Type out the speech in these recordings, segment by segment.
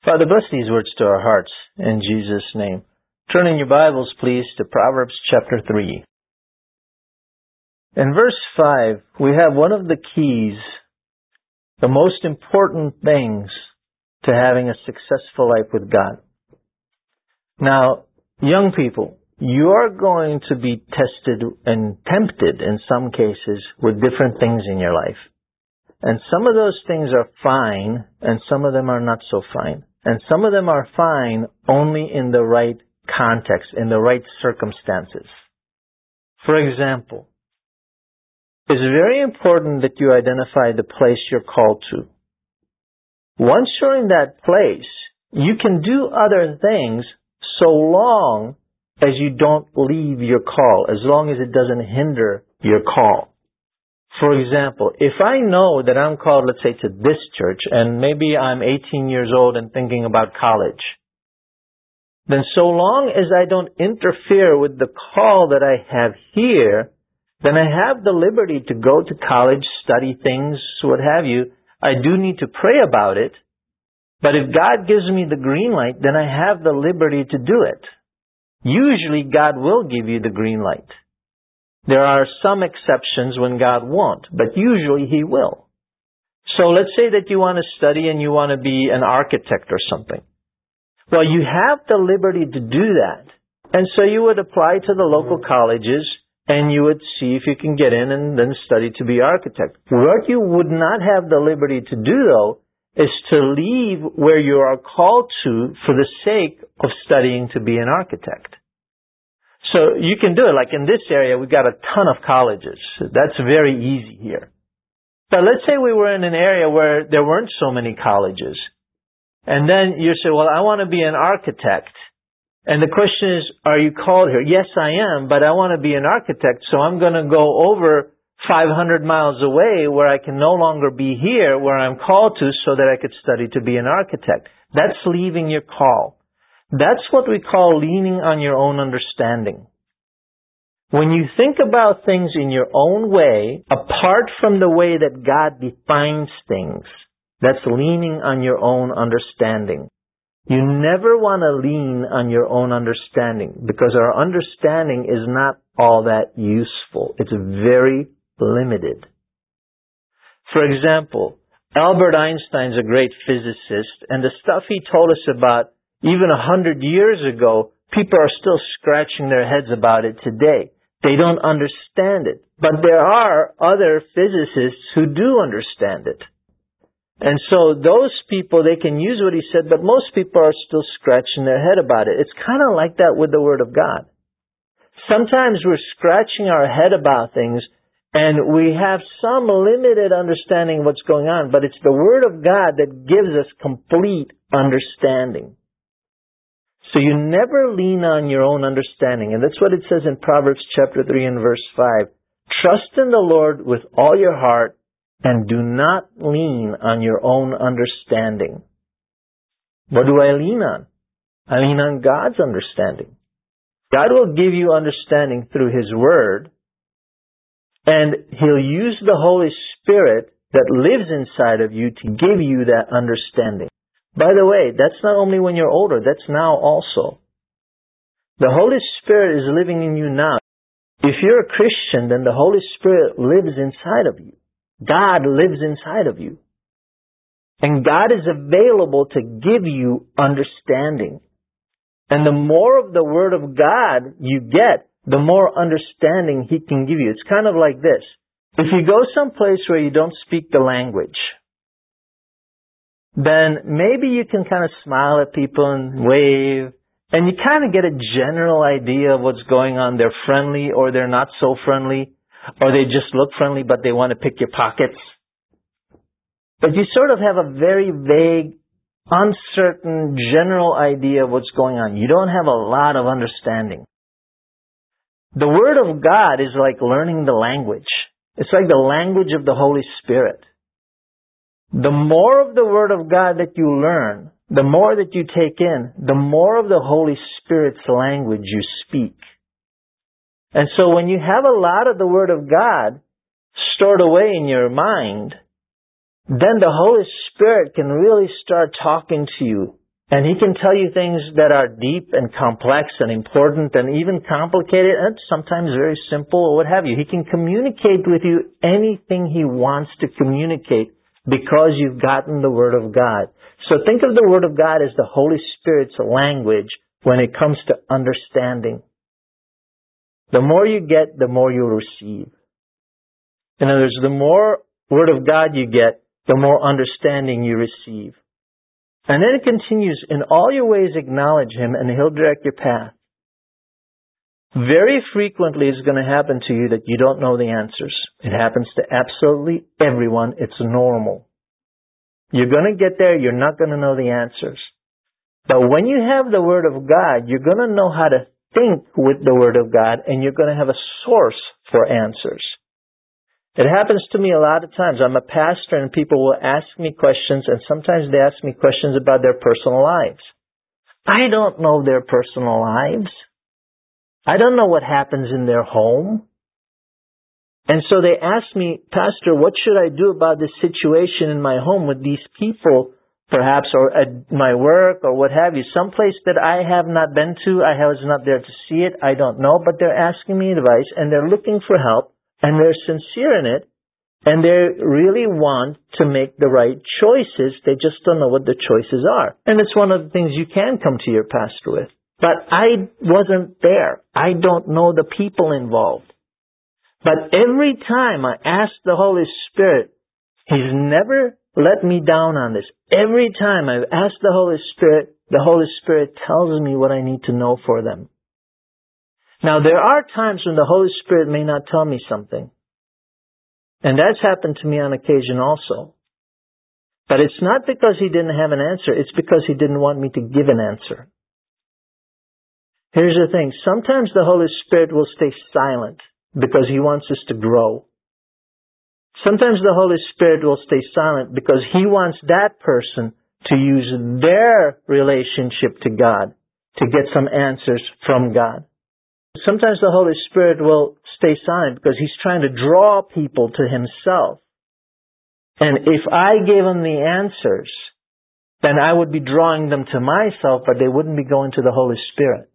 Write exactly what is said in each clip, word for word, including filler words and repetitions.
Father, bless these words to our hearts in Jesus' name. Turn in your Bibles, please, to Proverbs chapter three. In verse five, we have one of the keys, the most important things to having a successful life with God. Now, young people, you are going to be tested and tempted in some cases with different things in your life. And some of those things are fine, and some of them are not so fine. And some of them are fine only in the right context, in the right circumstances. For example, it's very important that you identify the place you're called to. Once you're in that place, you can do other things so long as you don't leave your call, as long as it doesn't hinder your call. For example, if I know that I'm called, let's say, to this church, and maybe I'm eighteen years old and thinking about college, then so long as I don't interfere with the call that I have here, then I have the liberty to go to college, study things, what have you. I do need to pray about it, but if God gives me the green light, then I have the liberty to do it. Usually God will give you the green light. There are some exceptions when God won't, but usually He will. So let's say that you want to study and you want to be an architect or something. Well, you have the liberty to do that. And so you would apply to the local colleges and you would see if you can get in and then study to be architect. What you would not have the liberty to do, though, is to leave where you are called to for the sake of studying to be an architect. So you can do it. Like in this area, we've got a ton of colleges. That's very easy here. But let's say we were in an area where there weren't so many colleges. And then you say, well, I want to be an architect. And the question is, are you called here? Yes, I am, but I want to be an architect, so I'm going to go over five hundred miles away where I can no longer be here, where I'm called to, so that I could study to be an architect. That's leaving your call. That's what we call leaning on your own understanding. When you think about things in your own way, apart from the way that God defines things, that's leaning on your own understanding. You never want to lean on your own understanding, because our understanding is not all that useful. It's very limited. For example, Albert Einstein's a great physicist, and the stuff he told us about even a hundred years ago, people are still scratching their heads about it today. They don't understand it. But there are other physicists who do understand it. And so those people, they can use what he said, but most people are still scratching their head about it. It's kind of like that with the Word of God. Sometimes we're scratching our head about things, and we have some limited understanding of what's going on, but it's the Word of God that gives us complete understanding. So you never lean on your own understanding. And that's what it says in Proverbs chapter three and verse five. Trust in the Lord with all your heart and do not lean on your own understanding. What do I lean on? I lean on God's understanding. God will give you understanding through His Word, and He'll use the Holy Spirit that lives inside of you to give you that understanding. By the way, that's not only when you're older, that's now also. The Holy Spirit is living in you now. If you're a Christian, then the Holy Spirit lives inside of you. God lives inside of you. And God is available to give you understanding. And the more of the Word of God you get, the more understanding He can give you. It's kind of like this. If you go someplace where you don't speak the language, then maybe you can kind of smile at people and wave, and you kind of get a general idea of what's going on. They're friendly or they're not so friendly, or they just look friendly but they want to pick your pockets. But you sort of have a very vague, uncertain, general idea of what's going on. You don't have a lot of understanding. The Word of God is like learning the language. It's like the language of the Holy Spirit. The more of the Word of God that you learn, the more that you take in, the more of the Holy Spirit's language you speak. And so when you have a lot of the Word of God stored away in your mind, then the Holy Spirit can really start talking to you And He can tell you things that are deep and complex and important and even complicated and sometimes very simple or what have you. He can communicate with you anything He wants to communicate because you've gotten the Word of God. So think of the Word of God as the Holy Spirit's language when it comes to understanding. The more you get, the more you'll receive. In other words, the more Word of God you get, the more understanding you receive. And then it continues, in all your ways acknowledge Him and He'll direct your path. Very frequently it's going to happen to you that you don't know the answers. It happens to absolutely everyone. It's normal. You're going to get there, you're not going to know the answers. But when you have the Word of God, you're going to know how to think with the Word of God, and you're going to have a source for answers. It happens to me a lot of times. I'm a pastor and people will ask me questions, and sometimes they ask me questions about their personal lives. I don't know their personal lives. I don't know what happens in their home. And so they ask me, Pastor, what should I do about this situation in my home with these people, perhaps, or at my work, or what have you, someplace that I have not been to, I was not there to see it, I don't know, but they're asking me advice, and they're looking for help. And they're sincere in it, and they really want to make the right choices. They just don't know what the choices are. And it's one of the things you can come to your pastor with. But I wasn't there. I don't know the people involved. But every time I ask the Holy Spirit, He's never let me down on this. Every time I've asked the Holy Spirit, the Holy Spirit tells me what I need to know for them. Now, there are times when the Holy Spirit may not tell me something. And that's happened to me on occasion also. But it's not because He didn't have an answer. It's because He didn't want me to give an answer. Here's the thing. Sometimes the Holy Spirit will stay silent because He wants us to grow. Sometimes the Holy Spirit will stay silent because He wants that person to use their relationship to God to get some answers from God. Sometimes the Holy Spirit will stay silent because He's trying to draw people to Himself. And if I gave them the answers, then I would be drawing them to myself, but they wouldn't be going to the Holy Spirit.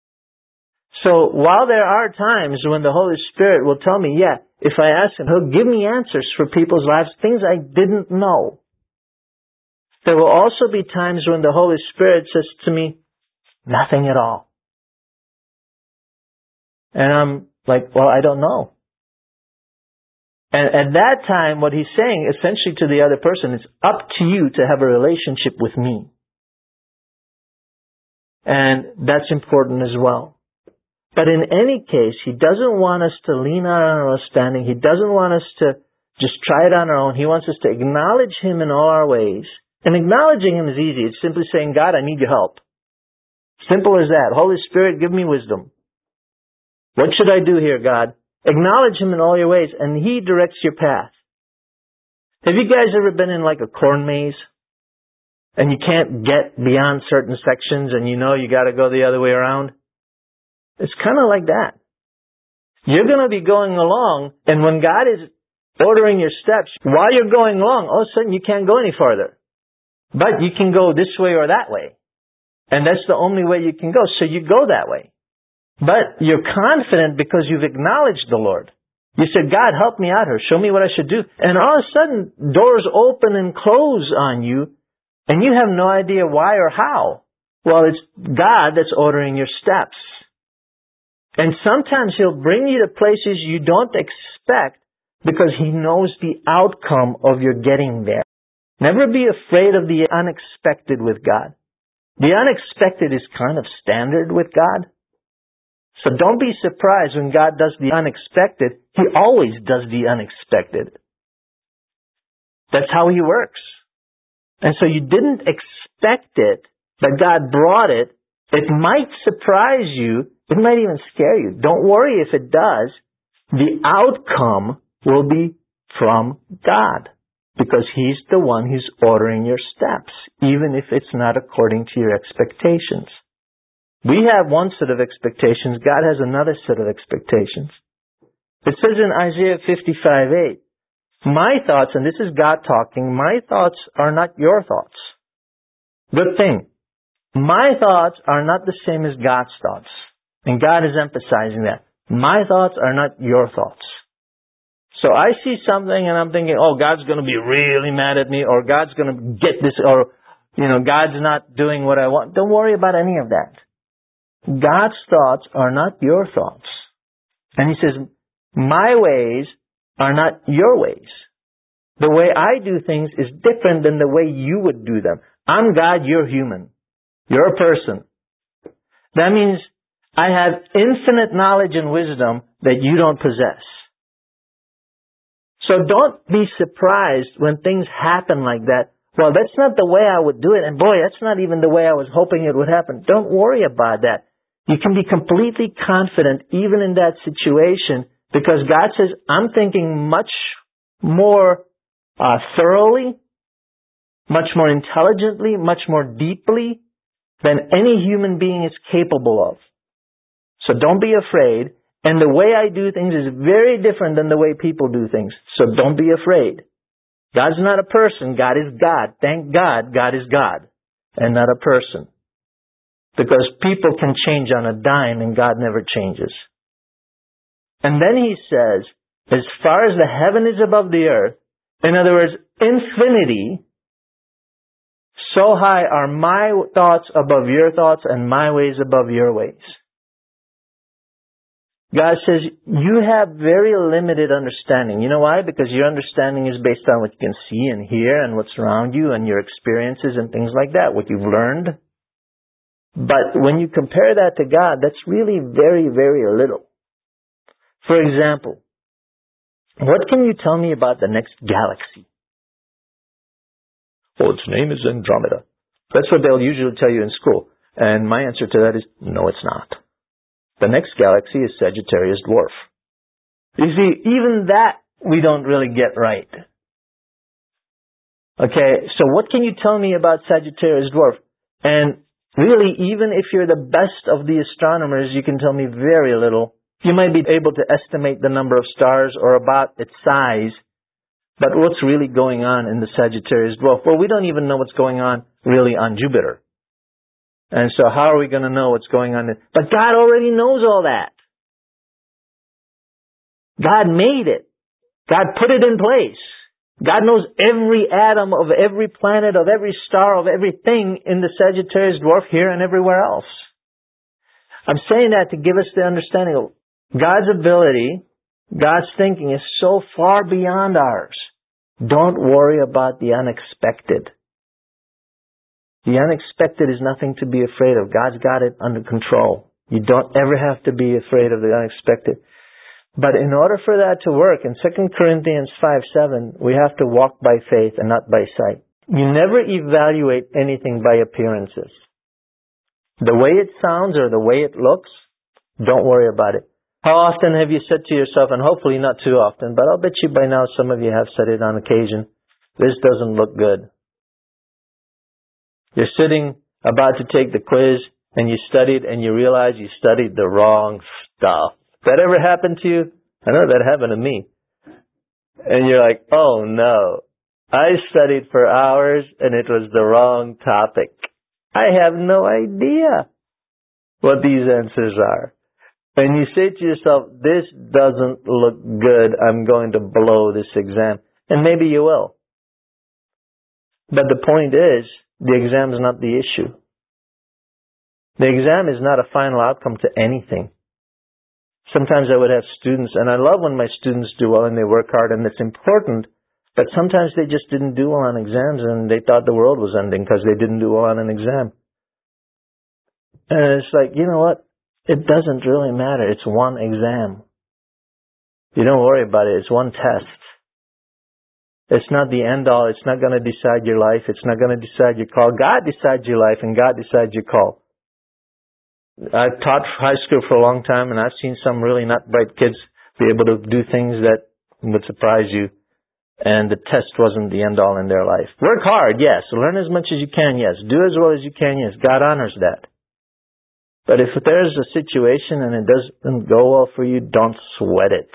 So while there are times when the Holy Spirit will tell me, yeah, if I ask Him, He'll give me answers for people's lives, things I didn't know. There will also be times when the Holy Spirit says to me, nothing at all. And I'm like, well, I don't know. And at that time, what He's saying essentially to the other person, it's up to you to have a relationship with me. And that's important as well. But in any case, He doesn't want us to lean on our understanding. He doesn't want us to just try it on our own. He wants us to acknowledge Him in all our ways. And acknowledging Him is easy. It's simply saying, God, I need your help. Simple as that. Holy Spirit, give me wisdom. What should I do here, God? Acknowledge Him in all your ways, and He directs your path. Have you guys ever been in like a corn maze? And you can't get beyond certain sections, and you know you got to go the other way around? It's kind of like that. You're going to be going along, and when God is ordering your steps, while you're going along, all of a sudden you can't go any farther. But you can go this way or that way. And that's the only way you can go, so you go that way. But you're confident because you've acknowledged the Lord. You said, God, help me out here. Show me what I should do. And all of a sudden, doors open and close on you, and you have no idea why or how. Well, it's God that's ordering your steps. And sometimes He'll bring you to places you don't expect because He knows the outcome of your getting there. Never be afraid of the unexpected with God. The unexpected is kind of standard with God. So don't be surprised when God does the unexpected. He always does the unexpected. That's how He works. And so you didn't expect it, but God brought it. It might surprise you. It might even scare you. Don't worry if it does. The outcome will be from God because He's the one who's ordering your steps, even if it's not according to your expectations. We have one set of expectations. God has another set of expectations. It says in Isaiah fifty-five eight, my thoughts, and this is God talking, my thoughts are not your thoughts. Good thing. My thoughts are not the same as God's thoughts. And God is emphasizing that. My thoughts are not your thoughts. So I see something and I'm thinking, oh, God's going to be really mad at me, or God's going to get this, or, you know, God's not doing what I want. Don't worry about any of that. God's thoughts are not your thoughts. And He says, my ways are not your ways. The way I do things is different than the way you would do them. I'm God, you're human. You're a person. That means I have infinite knowledge and wisdom that you don't possess. So don't be surprised when things happen like that. Well, that's not the way I would do it. And boy, that's not even the way I was hoping it would happen. Don't worry about that. You can be completely confident even in that situation, because God says, I'm thinking much more uh, thoroughly, much more intelligently, much more deeply than any human being is capable of. So don't be afraid. And the way I do things is very different than the way people do things. So don't be afraid. God's not a person. God is God. Thank God, God is God and not a person. Because people can change on a dime and God never changes. And then He says, as far as the heaven is above the earth, in other words, infinity, so high are my thoughts above your thoughts and my ways above your ways. God says, you have very limited understanding. You know why? Because your understanding is based on what you can see and hear and what's around you and your experiences and things like that, what you've learned. But when you compare that to God, that's really very, very little. For example, what can you tell me about the next galaxy? Oh, its name is Andromeda. That's what they'll usually tell you in school. And my answer to that is, no, it's not. The next galaxy is Sagittarius Dwarf. You see, even that we don't really get right. Okay, so what can you tell me about Sagittarius Dwarf? And really, even if you're the best of the astronomers, you can tell me very little. You might be able to estimate the number of stars or about its size, but what's really going on in the Sagittarius Dwarf? Well, we don't even know what's going on really on Jupiter. And so how are we going to know what's going on? But God already knows all that. God made it. God put it in place. God knows every atom of every planet, of every star, of everything in the Sagittarius Dwarf here and everywhere else. I'm saying that to give us the understanding of God's ability, God's thinking is so far beyond ours. Don't worry about the unexpected. The unexpected is nothing to be afraid of. God's got it under control. You don't ever have to be afraid of the unexpected. But in order for that to work, in Second Corinthians five seven, we have to walk by faith and not by sight. You never evaluate anything by appearances. The way it sounds or the way it looks, don't worry about it. How often have you said to yourself, and hopefully not too often, but I'll bet you by now some of you have said it on occasion, this doesn't look good. You're sitting about to take the quiz and you studied and you realize you studied the wrong stuff. That ever happened to you? I know that happened to me. And you're like, oh no, I studied for hours and it was the wrong topic. I have no idea what these answers are. And you say to yourself, this doesn't look good. I'm going to blow this exam. And maybe you will. But the point is, the exam is not the issue. The exam is not a final outcome to anything. Sometimes I would have students, and I love when my students do well and they work hard, and it's important, but sometimes they just didn't do well on exams and they thought the world was ending because they didn't do well on an exam. And it's like, you know what? It doesn't really matter. It's one exam. You don't worry about it. It's one test. It's not the end all. It's not going to decide your life. It's not going to decide your call. God decides your life and God decides your call. I've taught high school for a long time and I've seen some really not bright kids be able to do things that would surprise you. And the test wasn't the end all in their life. Work hard, yes. Learn as much as you can, yes. Do as well as you can, yes. God honors that. But if there's a situation and it doesn't go well for you, don't sweat it.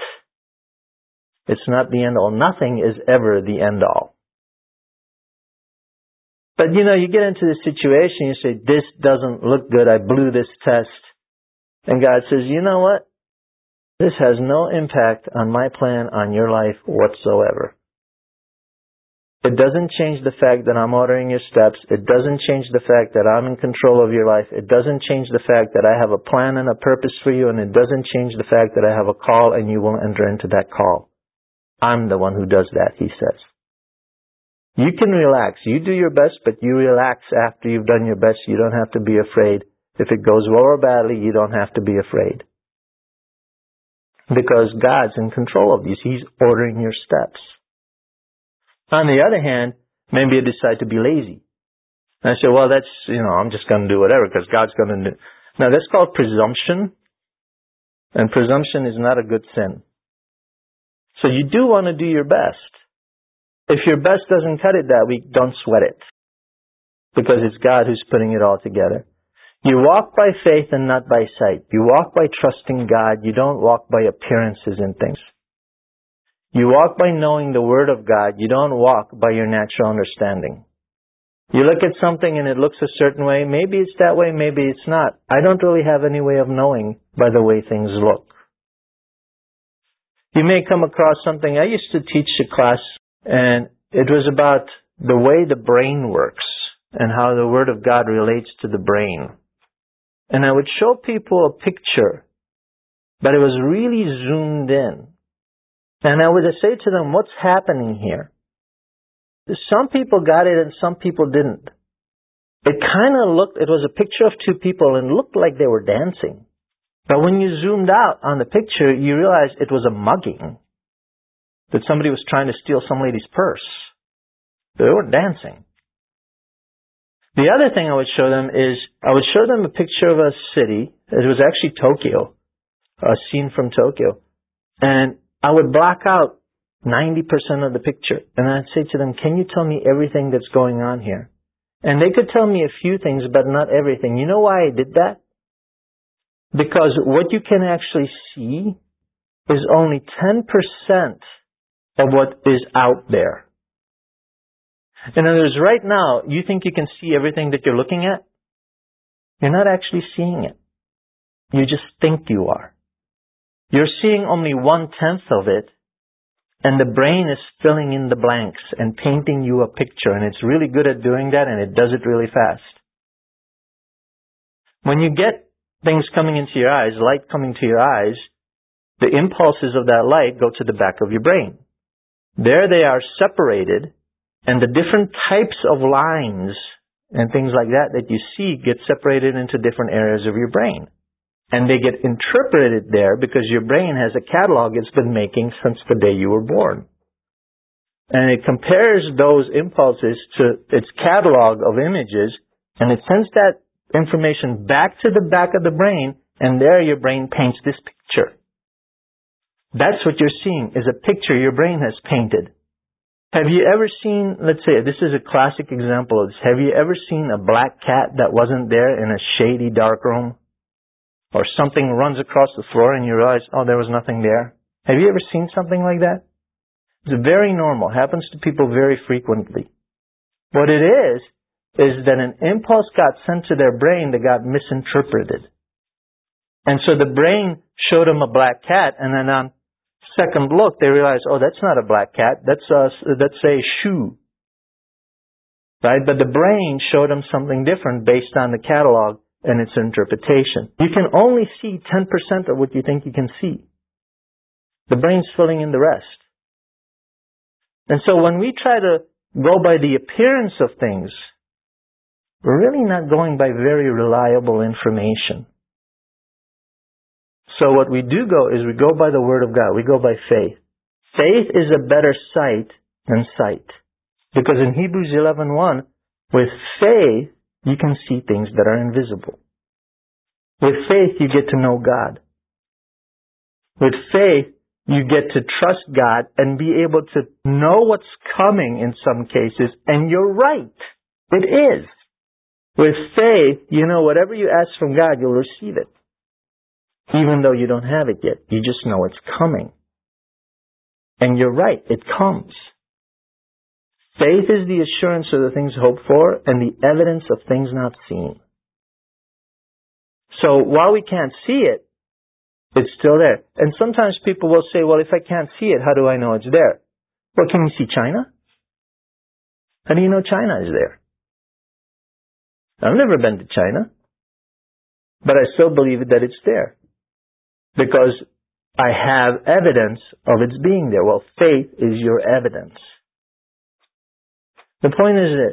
It's not the end all. Nothing is ever the end all. But you know, you get into the situation, you say, this doesn't look good, I blew this test. And God says, you know what? This has no impact on my plan on your life whatsoever. It doesn't change the fact that I'm ordering your steps. It doesn't change the fact that I'm in control of your life. It doesn't change the fact that I have a plan and a purpose for you. And it doesn't change the fact that I have a call and you will enter into that call. I'm the one who does that, he says. You can relax. You do your best, but you relax after you've done your best. You don't have to be afraid. If it goes well or badly, you don't have to be afraid. Because God's in control of these. He's ordering your steps. On the other hand, maybe you decide to be lazy. And I say, well, that's, you know, I'm just going to do whatever because God's going to do. Now, that's called presumption. And presumption is not a good sin. So you do want to do your best. If your best doesn't cut it that week, don't sweat it. Because it's God who's putting it all together. You walk by faith and not by sight. You walk by trusting God. You don't walk by appearances and things. You walk by knowing the Word of God. You don't walk by your natural understanding. You look at something and it looks a certain way. Maybe it's that way, maybe it's not. I don't really have any way of knowing by the way things look. You may come across something. I used to teach a class, and it was about the way the brain works and how the Word of God relates to the brain. And I would show people a picture, but it was really zoomed in. And I would say to them, what's happening here? Some people got it and some people didn't. It kind of looked, it was a picture of two people and looked like they were dancing. But when you zoomed out on the picture, you realized it was a mugging. That somebody was trying to steal some lady's purse. They weren't dancing. The other thing I would show them is, I would show them a picture of a city. It was actually Tokyo. A scene from Tokyo. And I would block out ninety percent of the picture. And I'd say to them, can you tell me everything that's going on here? And they could tell me a few things, but not everything. You know why I did that? Because what you can actually see is only ten percent of what is out there. In other words, right now, you think you can see everything that you're looking at? You're not actually seeing it. You just think you are. You're seeing only one-tenth of it, and the brain is filling in the blanks and painting you a picture, and it's really good at doing that, and it does it really fast. When you get things coming into your eyes, light coming to your eyes, the impulses of that light go to the back of your brain. There they are separated, and the different types of lines and things like that that you see get separated into different areas of your brain. And they get interpreted there because your brain has a catalog it's been making since the day you were born. And it compares those impulses to its catalog of images, and it sends that information back to the back of the brain, and there your brain paints this picture. That's what you're seeing, is a picture your brain has painted. Have you ever seen, let's say, this is a classic example of this, have you ever seen a black cat that wasn't there in a shady dark room? Or something runs across the floor and you realize, oh, there was nothing there. Have you ever seen something like that? It's very normal. Happens to people very frequently. What it is, is that an impulse got sent to their brain that got misinterpreted. And so the brain showed them a black cat, and then on second look, they realized, oh, that's not a black cat. That's a, that's a shoe. Right? But the brain showed them something different based on the catalog and its interpretation. You can only see ten percent of what you think you can see. The brain's filling in the rest. And so when we try to go by the appearance of things, we're really not going by very reliable information. So what we do go is we go by the Word of God. We go by faith. Faith is a better sight than sight. Because in Hebrews eleven one, with faith, you can see things that are invisible. With faith, you get to know God. With faith, you get to trust God and be able to know what's coming in some cases, and you're right. It is. With faith, you know whatever you ask from God, you'll receive it. Even though you don't have it yet, you just know it's coming. And you're right, it comes. Faith is the assurance of the things hoped for and the evidence of things not seen. So while we can't see it, it's still there. And sometimes people will say, well, if I can't see it, how do I know it's there? Well, can you see China? How do you know China is there? I've never been to China, but I still believe that it's there because I have evidence of its being there. Well, faith is your evidence. The point is this.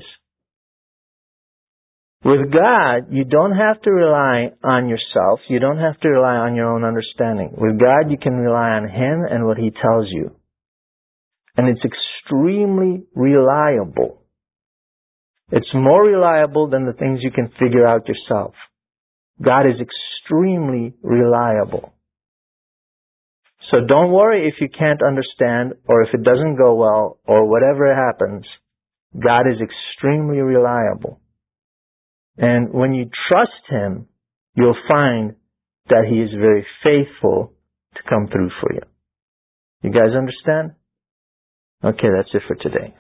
With God, you don't have to rely on yourself. You don't have to rely on your own understanding. With God, you can rely on Him and what He tells you. And it's extremely reliable. It's more reliable than the things you can figure out yourself. God is extremely reliable. So don't worry if you can't understand or if it doesn't go well or whatever happens. God is extremely reliable. And when you trust Him, you'll find that He is very faithful to come through for you. You guys understand? Okay, that's it for today.